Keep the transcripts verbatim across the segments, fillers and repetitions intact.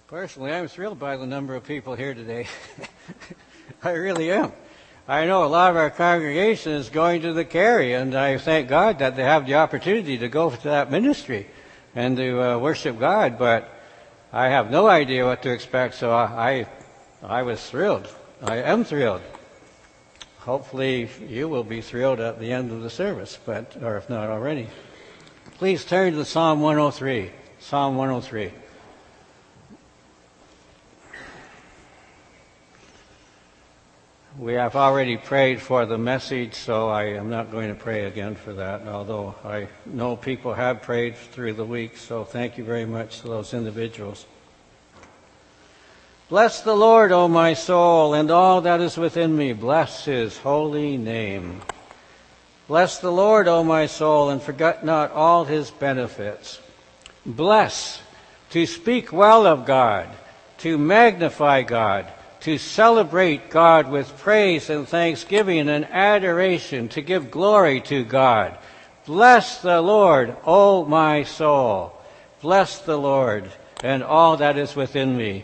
Personally, I'm thrilled by the number of people here today. I really am. I know a lot of our congregation is going to the Cary, and I thank God that they have the opportunity to go to that ministry and to uh, worship God, but I have no idea what to expect, so I, I was thrilled. I am thrilled. Hopefully you will be thrilled at the end of the service, but or if not already. Please turn to Psalm one oh three. Psalm one oh three. We have already prayed for the message, so I am not going to pray again for that, although I know people have prayed through the week, so thank you very much to those individuals. Bless the Lord, O my soul, and all that is within me. Bless his holy name. Bless the Lord, O my soul, and forget not all his benefits. Bless, to speak well of God, to magnify God, to celebrate God with praise and thanksgiving and adoration, to give glory to God. Bless the Lord, O my soul. Bless the Lord, and all that is within me.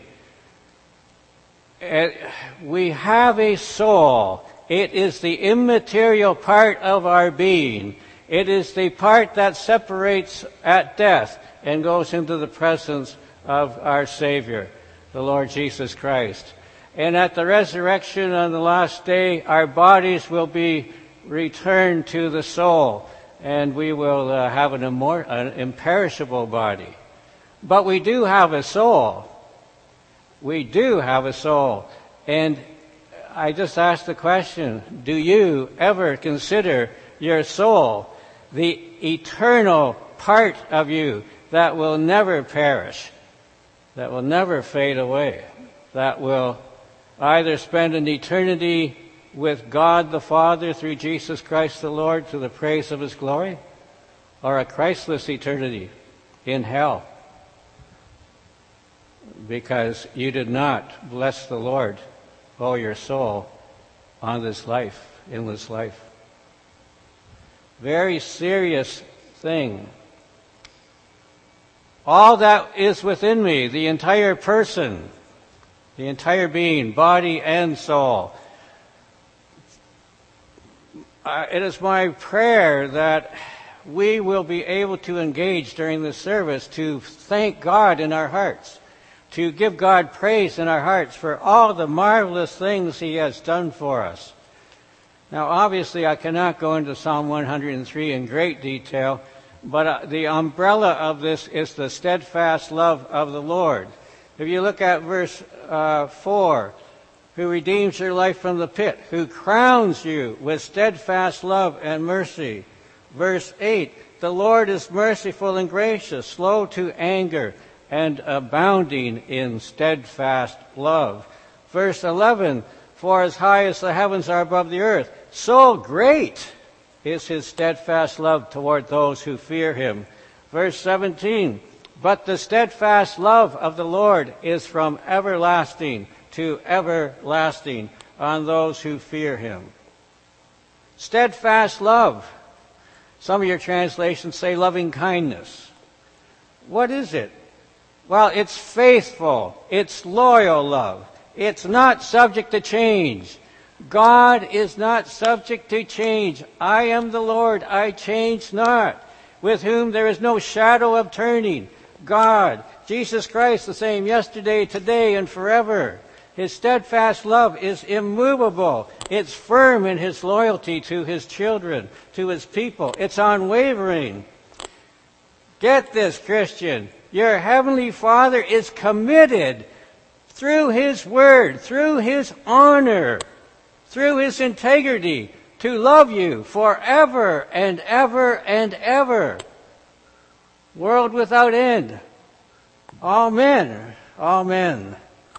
We have a soul. It is the immaterial part of our being. It is the part that separates at death and goes into the presence of our Savior, the Lord Jesus Christ. And at the resurrection on the last day, our bodies will be returned to the soul, and we will uh, have an, immor- an imperishable body. But we do have a soul. We do have a soul. And I just asked the question, do you ever consider your soul the eternal part of you that will never perish, that will never fade away, that will either spend an eternity with God the Father through Jesus Christ the Lord to the praise of his glory, or a Christless eternity in hell because you did not bless the Lord, oh your soul, on this life, in this life. Very serious thing. All that is within me, the entire person, the entire being, body and soul. Uh, it is my prayer that we will be able to engage during this service to thank God in our hearts, to give God praise in our hearts for all the marvelous things he has done for us. Now, obviously, I cannot go into Psalm one hundred three in great detail, but uh, the umbrella of this is the steadfast love of the Lord. If you look at verse uh, four, who redeems your life from the pit, who crowns you with steadfast love and mercy. Verse eight, the Lord is merciful and gracious, slow to anger, and abounding in steadfast love. Verse eleven, for as high as the heavens are above the earth, so great is his steadfast love toward those who fear him. Verse seventeen, but the steadfast love of the Lord is from everlasting to everlasting on those who fear him. Steadfast love. Some of your translations say loving kindness. What is it? Well, it's faithful. It's loyal love. It's not subject to change. God is not subject to change. I am the Lord, I change not, with whom there is no shadow of turning. God, Jesus Christ, the same yesterday, today, and forever. His steadfast love is immovable. It's firm in his loyalty to his children, to his people. It's unwavering. Get this, Christian. Your Heavenly Father is committed through his word, through his honor, through his integrity, to love you forever and ever and ever. World without end. Amen. Amen.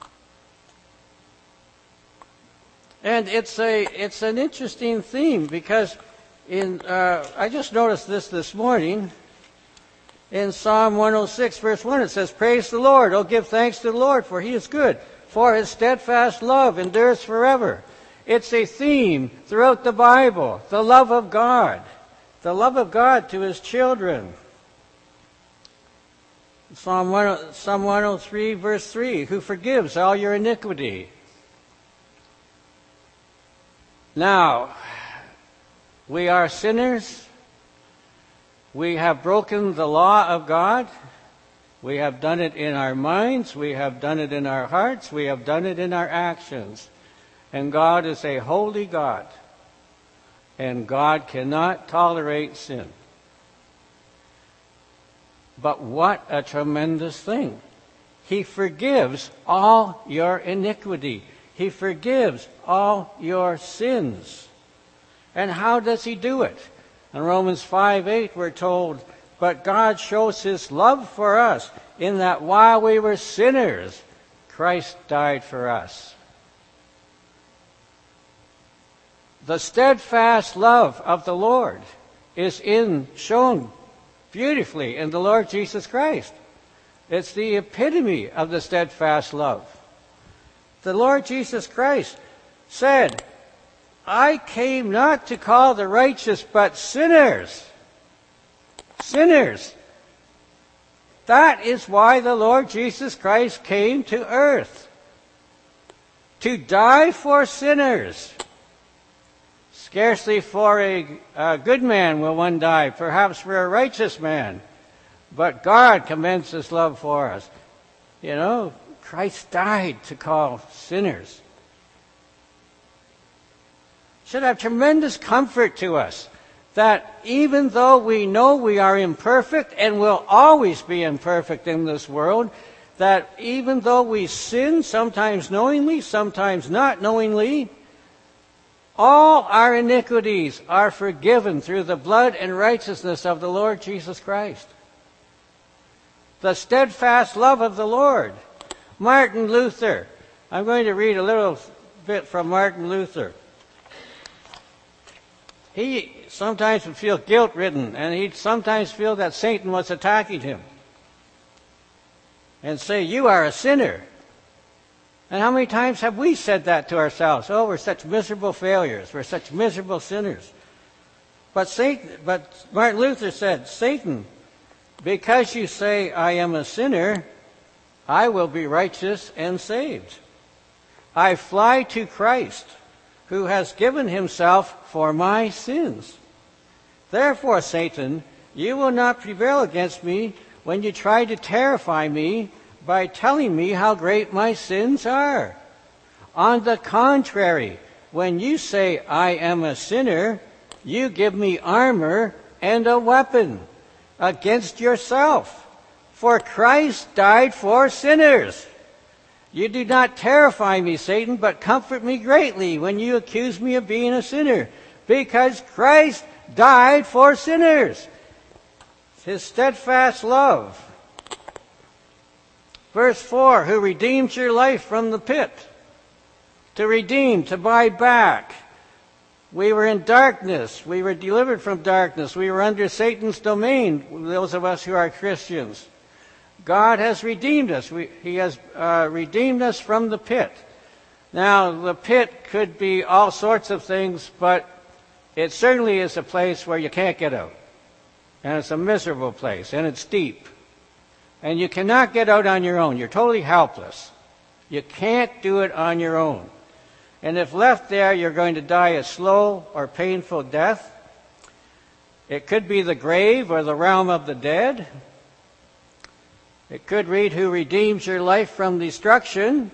And it's a it's an interesting theme because in uh, I just noticed this this morning in Psalm one oh six verse one. It says, "Praise the Lord! Oh, give thanks to the Lord, for he is good, for his steadfast love endures forever." It's a theme throughout the Bible, the love of God, the love of God to his children. Psalm one oh three, verse three, who forgives all your iniquity. Now, we are sinners. We have broken the law of God. We have done it in our minds. We have done it in our hearts. We have done it in our actions. And God is a holy God. And God cannot tolerate sin. But what a tremendous thing. He forgives all your iniquity. He forgives all your sins. And how does he do it? In Romans five eight we're told, but God shows his love for us in that while we were sinners, Christ died for us. The steadfast love of the Lord is in shown beautifully in the Lord Jesus Christ. It's the epitome of the steadfast love. The Lord Jesus Christ said, I came not to call the righteous, but sinners. Sinners. That is why the Lord Jesus Christ came to earth. To die for sinners. Scarcely for a, a good man will one die, perhaps for a righteous man. But God commends his love for us. You know, Christ died to call sinners. Should have tremendous comfort to us that even though we know we are imperfect and will always be imperfect in this world, that even though we sin, sometimes knowingly, sometimes not knowingly, all our iniquities are forgiven through the blood and righteousness of the Lord Jesus Christ. The steadfast love of the Lord. Martin Luther. I'm going to read a little bit from Martin Luther. He sometimes would feel guilt-ridden, and he'd sometimes feel that Satan was attacking him. And say, you are a sinner. And how many times have we said that to ourselves? Oh, we're such miserable failures. We're such miserable sinners. But Satan, but Martin Luther said, Satan, because you say I am a sinner, I will be righteous and saved. I fly to Christ, who has given himself for my sins. Therefore, Satan, you will not prevail against me when you try to terrify me by telling me how great my sins are. On the contrary, when you say I am a sinner, you give me armor and a weapon against yourself. For Christ died for sinners. You do not terrify me, Satan, but comfort me greatly when you accuse me of being a sinner, because Christ died for sinners. His steadfast love. Verse four, who redeemed your life from the pit. To redeem, to buy back. We were in darkness. We were delivered from darkness. We were under Satan's domain, those of us who are Christians. God has redeemed us. We, he has uh, redeemed us from the pit. Now, the pit could be all sorts of things, but it certainly is a place where you can't get out. And it's a miserable place, and it's deep. And you cannot get out on your own. You're totally helpless. You can't do it on your own. And if left there, you're going to die a slow or painful death. It could be the grave or the realm of the dead. It could read, who redeems your life from destruction.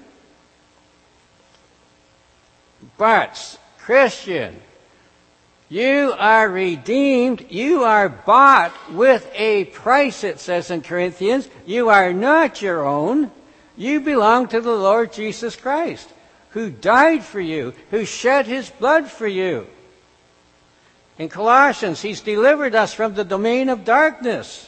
But, Christian, you are redeemed. You are bought with a price, it says in Corinthians. You are not your own. You belong to the Lord Jesus Christ, who died for you, who shed his blood for you. In Colossians, he's delivered us from the domain of darkness.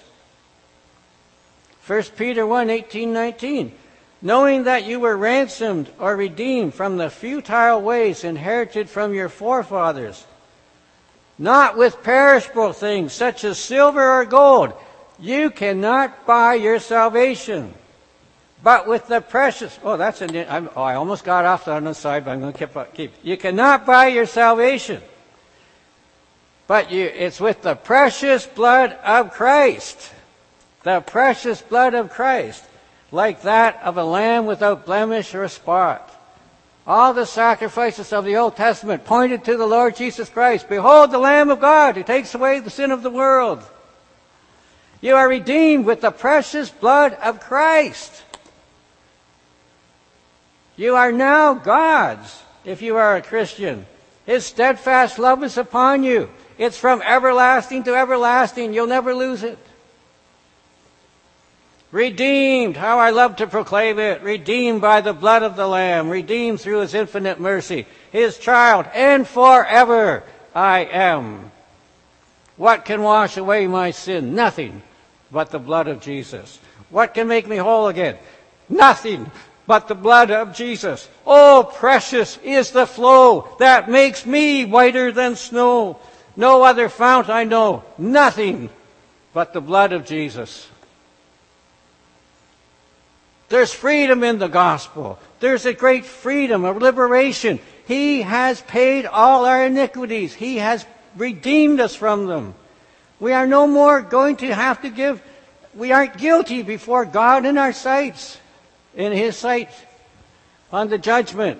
First Peter one, eighteen, nineteen. Knowing that you were ransomed or redeemed from the futile ways inherited from your forefathers, not with perishable things such as silver or gold. You cannot buy your salvation, but with the precious... Oh, that's an... I'm, oh, I almost got off on the side, but I'm going to keep... keep. You cannot buy your salvation, but you, it's with the precious blood of Christ, The precious blood of Christ, like that of a lamb without blemish or spot. All the sacrifices of the Old Testament pointed to the Lord Jesus Christ. Behold the Lamb of God who takes away the sin of the world. You are redeemed with the precious blood of Christ. You are now God's if you are a Christian. His steadfast love is upon you. It's from everlasting to everlasting. You'll never lose it. Redeemed, how I love to proclaim it. Redeemed by the blood of the Lamb. Redeemed through His infinite mercy. His child, and forever I am. What can wash away my sin? Nothing but the blood of Jesus. What can make me whole again? Nothing but the blood of Jesus. Oh, precious is the flow that makes me whiter than snow. No other fount I know. Nothing but the blood of Jesus. There's freedom in the gospel. There's a great freedom, a liberation. He has paid all our iniquities. He has redeemed us from them. We are no more going to have to give, we aren't guilty before God in our sights, in His sight, on the judgment.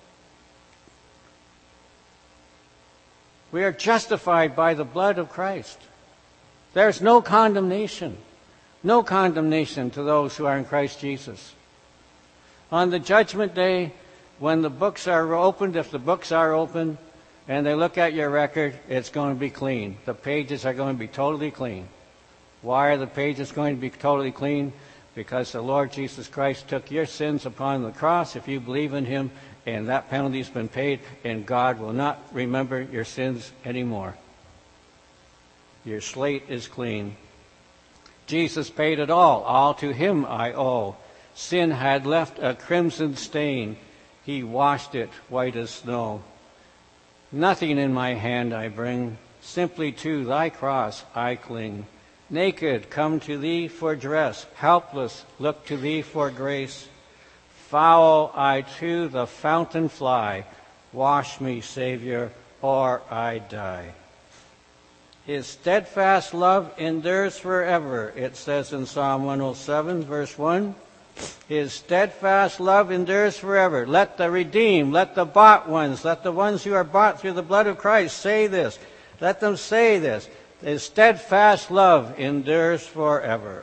We are justified by the blood of Christ. There's no condemnation. No condemnation to those who are in Christ Jesus. On the judgment day, when the books are opened, if the books are open, and they look at your record, it's going to be clean. The pages are going to be totally clean. Why are the pages going to be totally clean? Because the Lord Jesus Christ took your sins upon the cross if you believe in Him, and that penalty's been paid, and God will not remember your sins anymore. Your slate is clean. Jesus paid it all. All to Him I owe. Sin had left a crimson stain. He washed it white as snow. Nothing in my hand I bring. Simply to Thy cross I cling. Naked, come to Thee for dress. Helpless, look to Thee for grace. Foul I to the fountain fly. Wash me, Savior, or I die. His steadfast love endures forever, it says in Psalm one oh seven, verse one. His steadfast love endures forever. Let the redeemed, let the bought ones, let the ones who are bought through the blood of Christ say this. Let them say this. His steadfast love endures forever.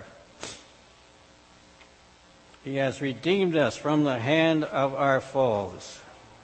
He has redeemed us from the hand of our foes.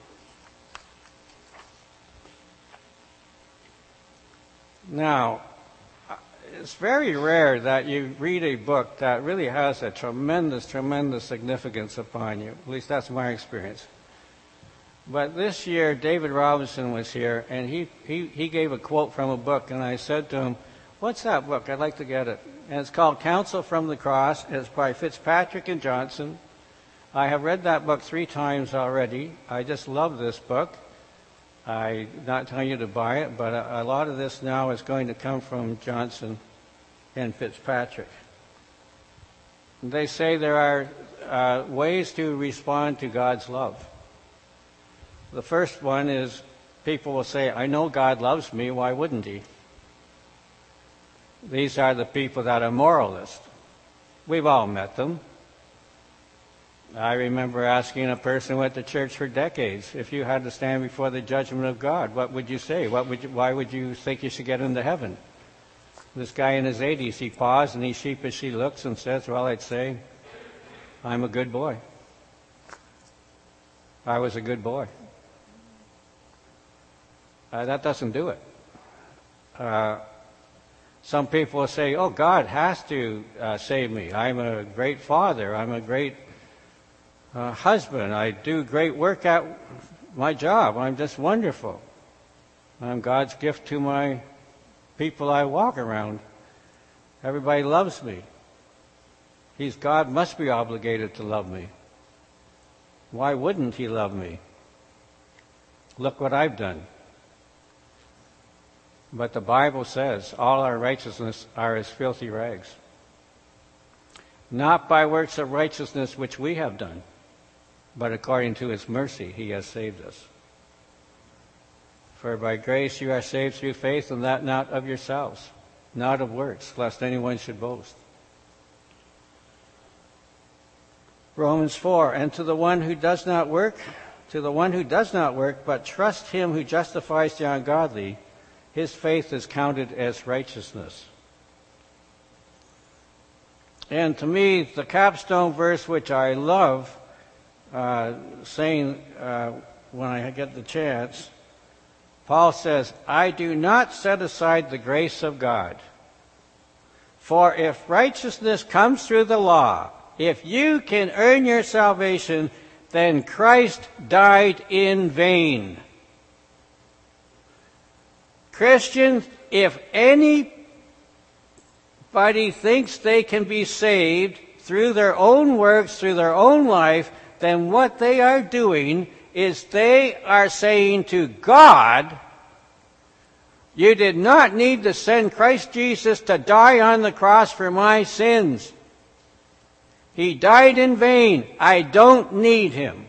Now, it's very rare that you read a book that really has a tremendous, tremendous significance upon you. At least that's my experience. But this year, David Robinson was here, and he, he, he gave a quote from a book, and I said to him, "What's that book? I'd like to get it." And it's called Counsel from the Cross. It's by Fitzpatrick and Johnson. I have read that book three times already. I just love this book. I'm not telling you to buy it, but a, a lot of this now is going to come from Johnson and Fitzpatrick. They say there are uh, ways to respond to God's love. The first one is people will say, "I know God loves me, why wouldn't He?" These are the people that are moralists. We've all met them. I remember asking a person who went to church for decades, if you had to stand before the judgment of God, what would you say? What would you, why would you think you should get into heaven? This guy in his eighties, he paused and he sheepishly looks and says, "Well, I'd say, I'm a good boy. I was a good boy." Uh, that doesn't do it. Uh, some people will say, "Oh, God has to uh, save me. I'm a great father. I'm a great Uh, husband. I do great work at my job. I'm just wonderful. I'm God's gift to my people I walk around. Everybody loves me. He's God, must be obligated to love me. Why wouldn't He love me? Look what I've done." But the Bible says all our righteousness are as filthy rags. Not by works of righteousness which we have done, but according to His mercy He has saved us. For by grace you are saved through faith, and that not of yourselves, not of works, lest anyone should boast. Romans four, and to the one who does not work, to the one who does not work, but trusts him who justifies the ungodly, his faith is counted as righteousness. And to me, the capstone verse which I love uh, saying uh, when I get the chance, Paul says, I do not set aside the grace of God. For if righteousness comes through the law, if you can earn your salvation, then Christ died in vain. Christians, if anybody thinks they can be saved through their own works, through their own life, then what they are doing is they are saying to God, you did not need to send Christ Jesus to die on the cross for my sins. He died in vain. I don't need him.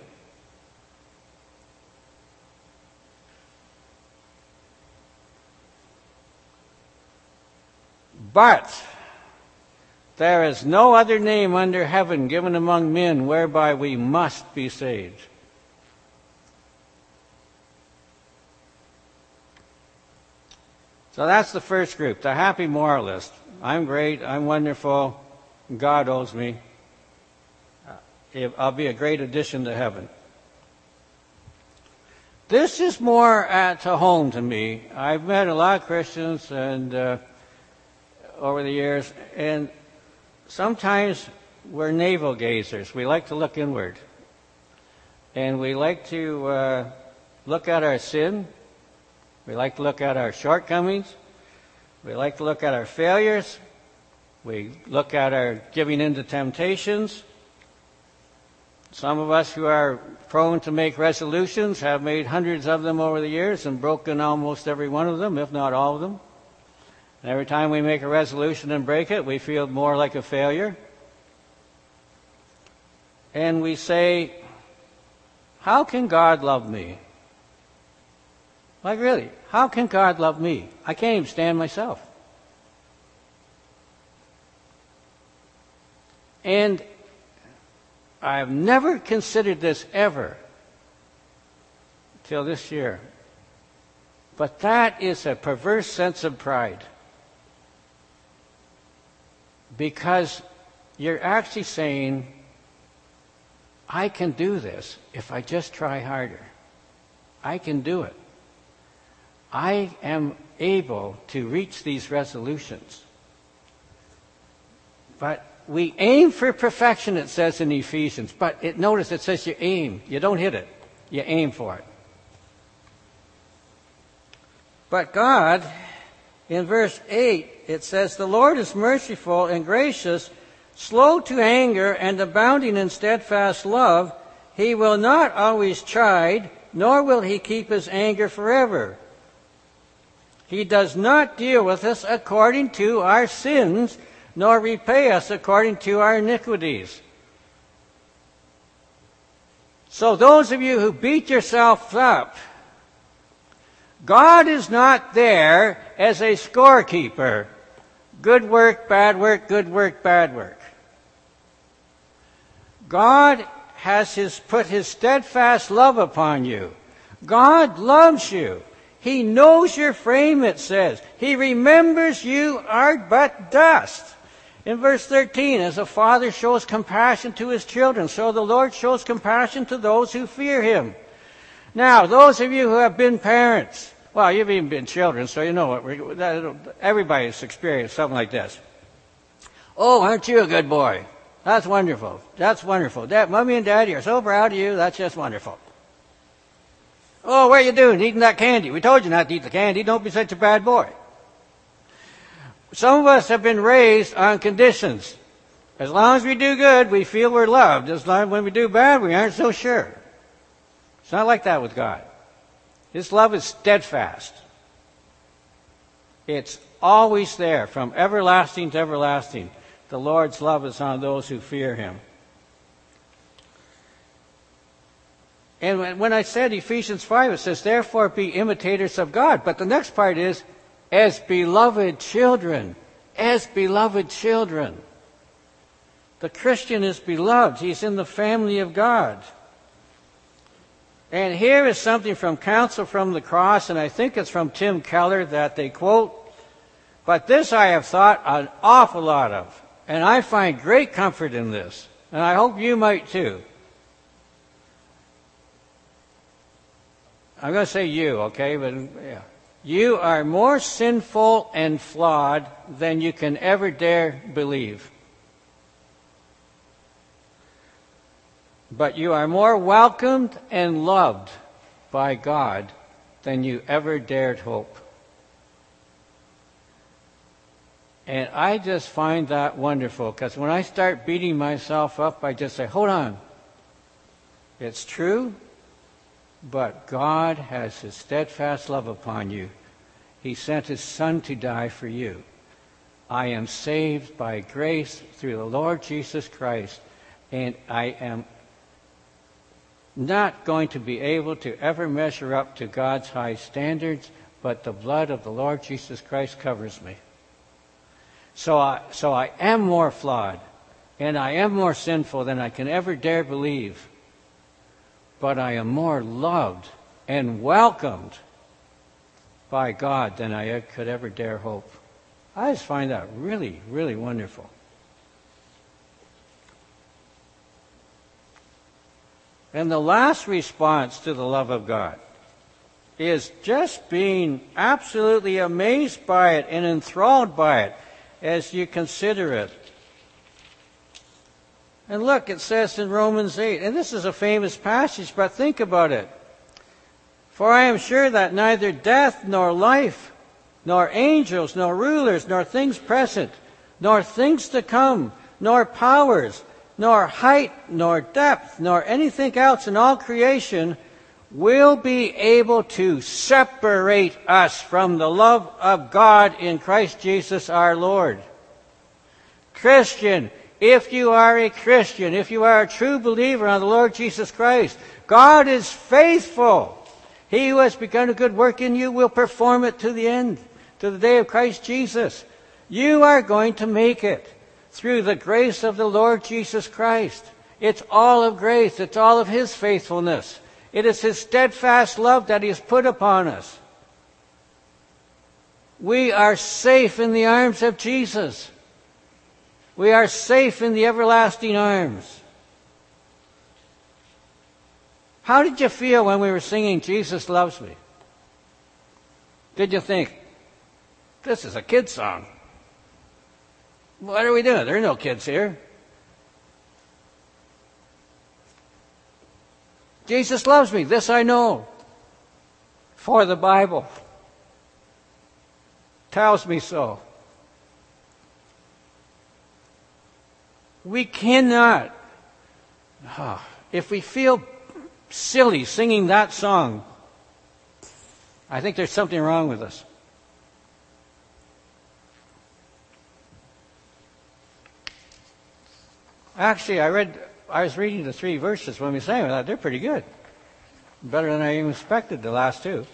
But there is no other name under heaven given among men whereby we must be saved. So that's the first group, the happy moralist. I'm great, I'm wonderful, God owes me. I'll be a great addition to heaven. This is more at home to me. I've met a lot of Christians and uh, over the years, and sometimes we're navel gazers. We like to look inward. And we like to uh, look at our sin. We like to look at our shortcomings. We like to look at our failures. We look at our giving in to temptations. Some of us who are prone to make resolutions have made hundreds of them over the years and broken almost every one of them, if not all of them. And every time we make a resolution and break it, we feel more like a failure. And we say, how can God love me? Like really, how can God love me? I can't even stand myself. And I've never considered this ever till this year. But that is a perverse sense of pride. Because you're actually saying, I can do this if I just try harder. I can do it. I am able to reach these resolutions. But we aim for perfection, it says in Ephesians. But it, notice it says you aim. You don't hit it. You aim for it. But God, in verse eight, it says, the Lord is merciful and gracious, slow to anger and abounding in steadfast love. He will not always chide, nor will he keep his anger forever. He does not deal with us according to our sins, nor repay us according to our iniquities. So those of you who beat yourself up, God is not there as a scorekeeper. Good work, bad work, good work, bad work. God has his, put his steadfast love upon you. God loves you. He knows your frame, it says. He remembers you are but dust. In verse thirteen, as a father shows compassion to his children, so the Lord shows compassion to those who fear him. Now, those of you who have been parents, well, you've even been children, so you know what we're, everybody's experienced something like this. Oh, aren't you a good boy? That's wonderful. That's wonderful. Dad, Mommy and Daddy are so proud of you. That's just wonderful. Oh, what are you doing? Eating that candy. We told you not to eat the candy. Don't be such a bad boy. Some of us have been raised on conditions. As long as we do good, we feel we're loved. As long as when we do bad, we aren't so sure. It's not like that with God. His love is steadfast. It's always there, from everlasting to everlasting. The Lord's love is on those who fear him. And when I said Ephesians five, it says, therefore be imitators of God. But the next part is, as beloved children. As beloved children. The Christian is beloved. He's in the family of God. And here is something from Counsel from the Cross, and I think it's from Tim Keller that they quote, "But this I have thought an awful lot of, and I find great comfort in this, and I hope you might too." I'm going to say you, okay? But yeah. You are more sinful and flawed than you can ever dare believe. But you are more welcomed and loved by God than you ever dared hope. And I just find that wonderful, because when I start beating myself up, I just say, hold on. It's true, but God has His steadfast love upon you. He sent His Son to die for you. I am saved by grace through the Lord Jesus Christ, and I am not going to be able to ever measure up to God's high standards, but the blood of the Lord Jesus Christ covers me. So I, so I am more flawed, and I am more sinful than I can ever dare believe. But I am more loved and welcomed by God than I could ever dare hope. I just find that really, really wonderful. And the last response to the love of God is just being absolutely amazed by it and enthralled by it as you consider it. And look, it says in Romans eight, and this is a famous passage, but think about it. "For I am sure that neither death nor life, nor angels, nor rulers, nor things present, nor things to come, nor powers, nor height, nor depth, nor anything else in all creation will be able to separate us from the love of God in Christ Jesus our Lord." Christian, if you are a Christian, if you are a true believer on the Lord Jesus Christ, God is faithful. He who has begun a good work in you will perform it to the end, to the day of Christ Jesus. You are going to make it through the grace of the Lord Jesus Christ. It's all of grace. It's all of His faithfulness. It is His steadfast love that He has put upon us. We are safe in the arms of Jesus. We are safe in the everlasting arms. How did you feel when we were singing "Jesus Loves Me"? Did you think, this is a kid's song? What are we doing? There are no kids here. Jesus loves me. This I know. For the Bible tells me so. We cannot, oh, if we feel silly singing that song, I think there's something wrong with us. Actually, I read, I was reading the three verses when we sang that. They're pretty good. Better than I even expected, the last two.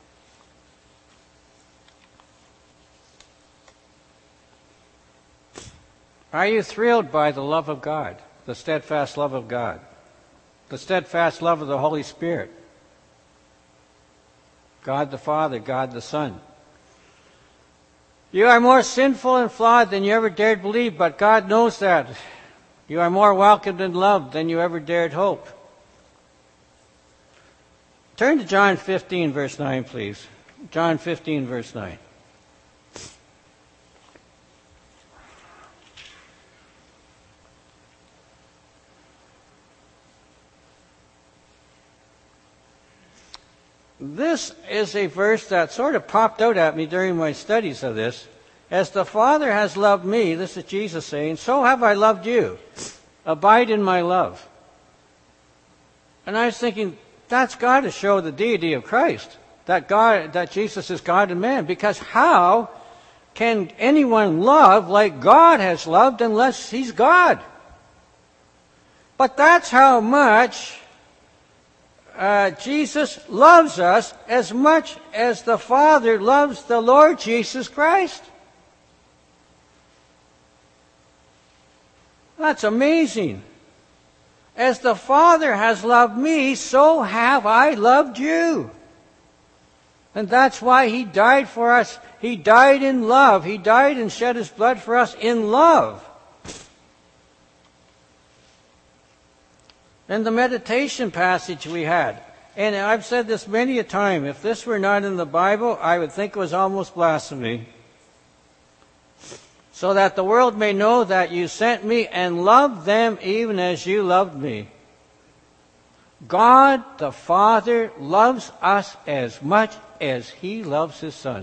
Are you thrilled by the love of God, the steadfast love of God, the steadfast love of the Holy Spirit? God the Father, God the Son. You are more sinful and flawed than you ever dared believe, but God knows that. You are more welcomed and loved than you ever dared hope. Turn to John fifteen, verse nine, please. John fifteen, verse nine. This is a verse that sort of popped out at me during my studies of this. As the Father has loved me, this is Jesus saying, so have I loved you. Abide in my love. And I was thinking, that's got to show the deity of Christ, that God, that Jesus is God and man. Because how can anyone love like God has loved unless He's God? But that's how much Uh, Jesus loves us, as much as the Father loves the Lord Jesus Christ. That's amazing. As the Father has loved me, so have I loved you. And that's why He died for us. He died in love. He died and shed His blood for us in love. And the meditation passage we had, and I've said this many a time, if this were not in the Bible, I would think it was almost blasphemy. So that the world may know that you sent me and loved them even as you loved me. God the Father loves us as much as He loves His Son.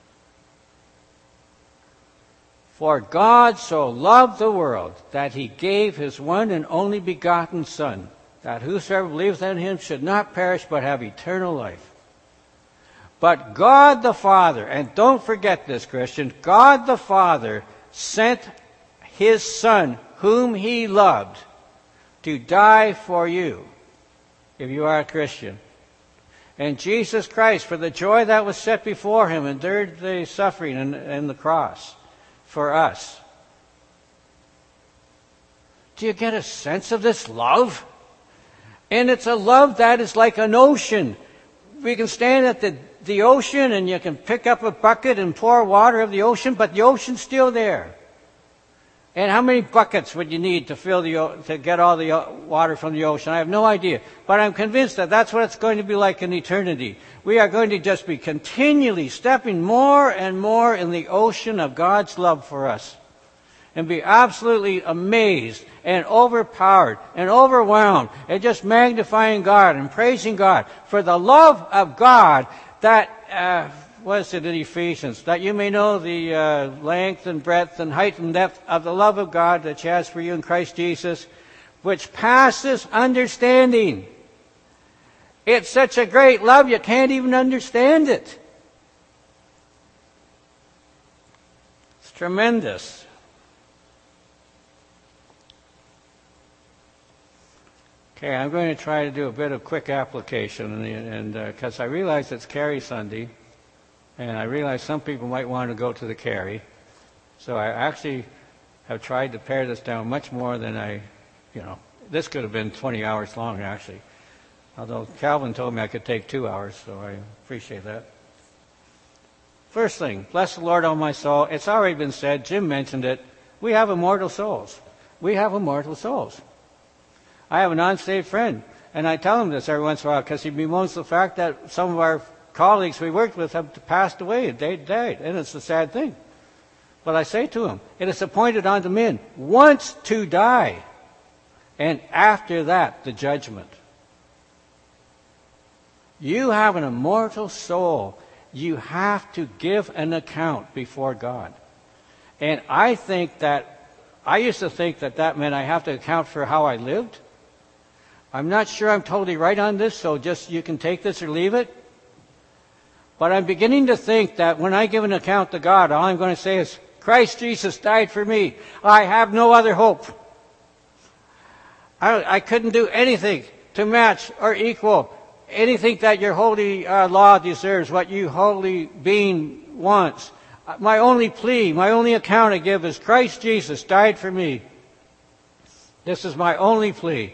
For God so loved the world that He gave His one and only begotten Son, that whosoever believeth in Him should not perish but have eternal life. But God the Father, and don't forget this, Christian, God the Father sent His Son, whom He loved, to die for you, if you are a Christian. And Jesus Christ, for the joy that was set before Him, endured the suffering and, and the cross for us. Do you get a sense of this love? And it's a love that is like an ocean. We can stand at the, the ocean and you can pick up a bucket and pour water of the ocean, but the ocean's still there. And how many buckets would you need to fill the to get all the water from the ocean? I have no idea. But I'm convinced that that's what it's going to be like in eternity. We are going to just be continually stepping more and more in the ocean of God's love for us. And be absolutely amazed and overpowered and overwhelmed and just magnifying God and praising God for the love of God that, uh, what is it in Ephesians? That you may know the uh, length and breadth and height and depth of the love of God that He has for you in Christ Jesus, which passes understanding. It's such a great love you can't even understand it. It's tremendous. Okay, I'm going to try to do a bit of quick application, and because uh, I realize it's Carry Sunday, and I realize some people might want to go to the carry, so I actually have tried to pare this down much more than I, you know, this could have been twenty hours long actually, although Calvin told me I could take two hours, so I appreciate that. First thing, bless the Lord, O my soul. It's already been said, Jim mentioned it, we have immortal souls. We have immortal souls. I have an unsaved friend, and I tell him this every once in a while because he bemoans the fact that some of our colleagues we worked with have passed away, they died, and it's a sad thing. But I say to him, it is appointed unto men once to die, and after that the judgment. You have an immortal soul. You have to give an account before God. And I think that, I used to think that that meant I have to account for how I lived. I'm not sure I'm totally right on this, so just you can take this or leave it. But I'm beginning to think that when I give an account to God, all I'm going to say is, Christ Jesus died for me. I have no other hope. I, I couldn't do anything to match or equal anything that your holy uh, law deserves, what you holy being wants. My only plea, my only account I give is Christ Jesus died for me. This is my only plea.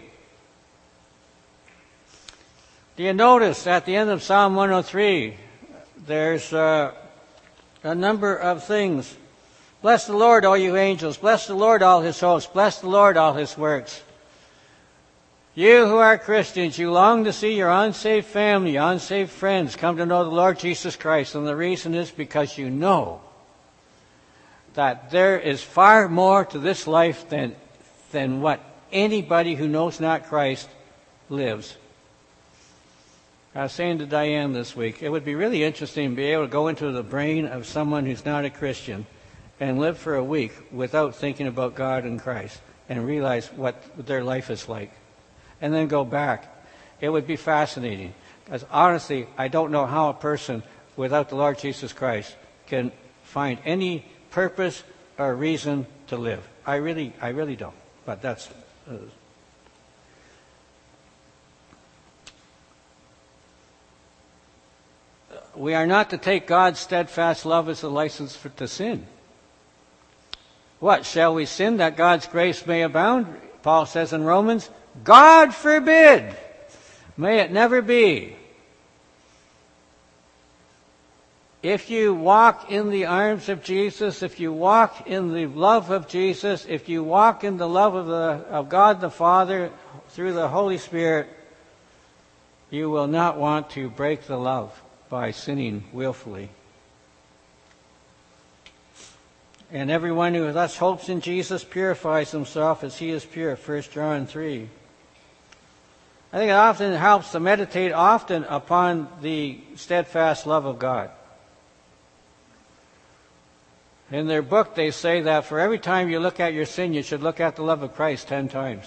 Do you notice at the end of Psalm one oh three, there's uh, a number of things. Bless the Lord, all you angels. Bless the Lord, all His hosts. Bless the Lord, all His works. You who are Christians, you long to see your unsaved family, unsaved friends come to know the Lord Jesus Christ. And the reason is because you know that there is far more to this life than, than what anybody who knows not Christ lives. I was saying to Diane this week, it would be really interesting to be able to go into the brain of someone who's not a Christian and live for a week without thinking about God and Christ and realize what their life is like. And then go back. It would be fascinating. Because honestly, I don't know how a person without the Lord Jesus Christ can find any purpose or reason to live. I really, I really don't. But that's... Uh, We are not to take God's steadfast love as a license for, to sin. What, shall we sin that God's grace may abound? Paul says in Romans, God forbid! May it never be. If you walk in the arms of Jesus, if you walk in the love of Jesus, if you walk in the love of, the, of God the Father through the Holy Spirit, you will not want to break the love by sinning willfully. And everyone who thus hopes in Jesus purifies himself as he is pure, First John three. I think it often helps to meditate often upon the steadfast love of God. In their book, they say that for every time you look at your sin, you should look at the love of Christ ten times.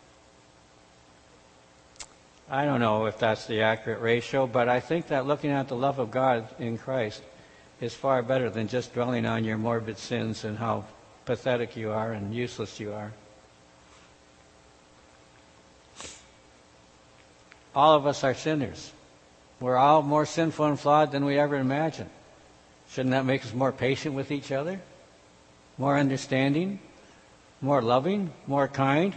I don't know if that's the accurate ratio, but I think that looking at the love of God in Christ is far better than just dwelling on your morbid sins and how pathetic you are and useless you are. All of us are sinners. We're all more sinful and flawed than we ever imagined. Shouldn't that make us more patient with each other? More understanding? More loving? More kind?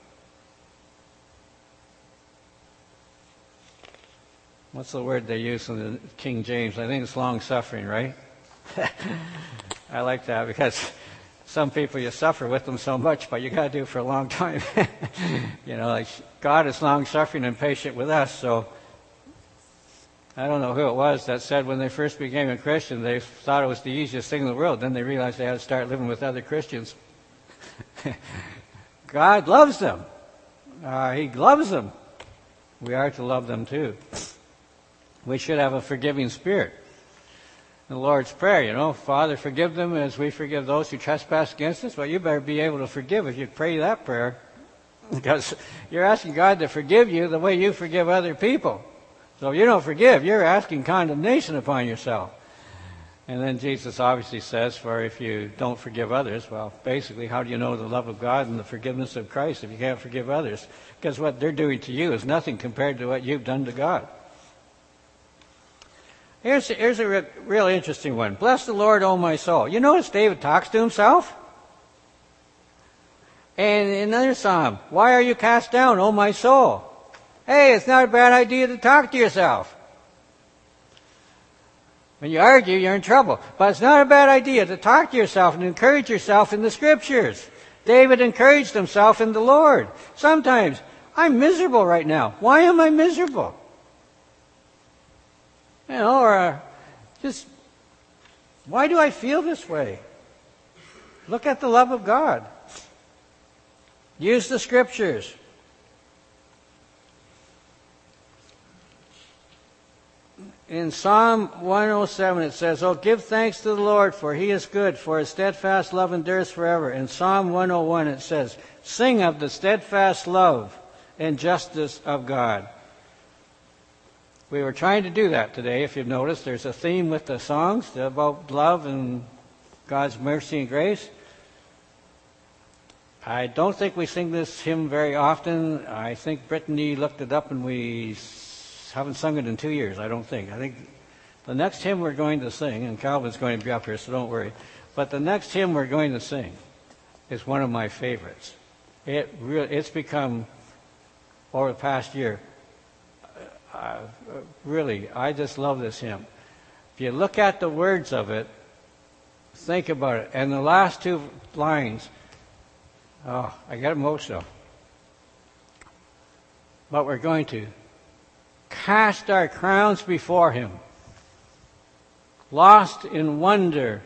What's the word they use in the King James? I think it's long-suffering, right? I like that because some people you suffer with them so much, but you got to do it for a long time. You know, like God is long-suffering and patient with us, so I don't know who it was that said when they first became a Christian, they thought it was the easiest thing in the world. Then they realized they had to start living with other Christians. God loves them. Uh, he loves them. We are to love them too. We should have a forgiving spirit. The Lord's Prayer, you know, Father, forgive them as we forgive those who trespass against us. Well, you better be able to forgive if you pray that prayer. Because you're asking God to forgive you the way you forgive other people. So if you don't forgive, you're asking condemnation upon yourself. And then Jesus obviously says, for if you don't forgive others, well, basically, how do you know the love of God and the forgiveness of Christ if you can't forgive others? Because what they're doing to you is nothing compared to what you've done to God. Here's, here's a re- real interesting one. Bless the Lord, O my soul. You notice David talks to himself? And in another psalm, why are you cast down, O my soul? Hey, it's not a bad idea to talk to yourself. When you argue, you're in trouble. But it's not a bad idea to talk to yourself and encourage yourself in the Scriptures. David encouraged himself in the Lord. Sometimes, I'm miserable right now. Why am I miserable? You know, or uh, just, why do I feel this way? Look at the love of God. Use the Scriptures. In Psalm one oh seven it says, oh, give thanks to the Lord, for He is good, for His steadfast love endures forever. In Psalm one oh one it says, sing of the steadfast love and justice of God. We were trying to do that today. If you've noticed, there's a theme with the songs about love and God's mercy and grace. I don't think we sing this hymn very often. I think Brittany looked it up and we haven't sung it in two years, I don't think. I think the next hymn we're going to sing, and Calvin's going to be up here, so don't worry, but the next hymn we're going to sing is one of my favorites. It re- it's become, over the past year, uh, really, I just love this hymn. If you look at the words of it, think about it, and the last two lines, oh, I get emotional. But we're going to cast our crowns before Him, lost in wonder,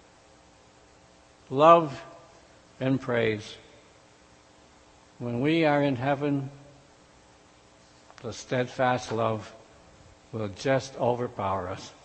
love, and praise. When we are in heaven, the steadfast love will just overpower us.